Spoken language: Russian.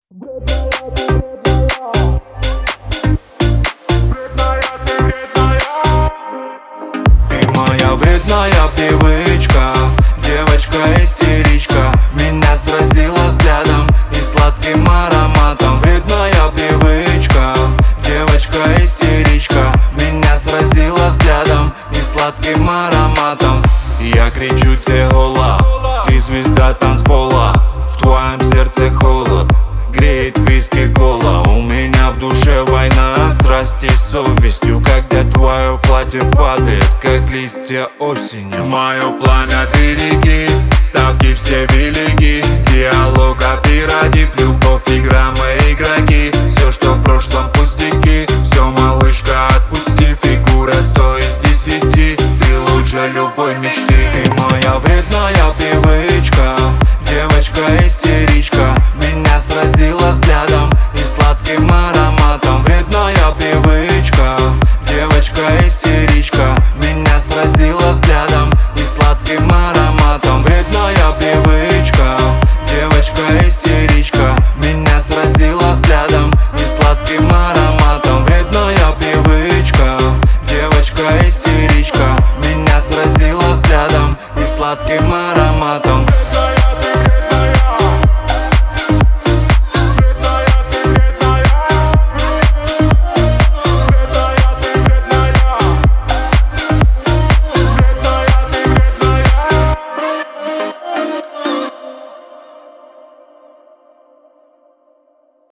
Моя вредная привычка, девочка-истеричка, меня сразила взглядом и сладким ароматом. Вредная привычка, девочка-истеричка, меня сразила взглядом и сладким ароматом. Я кричу тебе гола, ты звезда танцпола, в твоем сердце холод, греет виски кола. У меня в душе война страсти с совестью, когда твое платье падает, как листья осенью. Мое пламя береги, ставки все велики, диалог оператив, любовь, игра, мы игроки. Все, что в прошлом пустяки, все, малышка, отпусти. Фигура 100 из 10, ты лучше любой мечты. Ты моя вредная привычка, девочка-истеричка, меня сразила взглядом и сладким ароматом. Вредная привычка, девочка-истеричка, меня сразила взглядом и сладким ароматом. Вредная привычка, девочка-истеричка, меня сразила взглядом и сладким ароматом. Вредная привычка, девочка-истеричка, меня сразила взглядом и сладким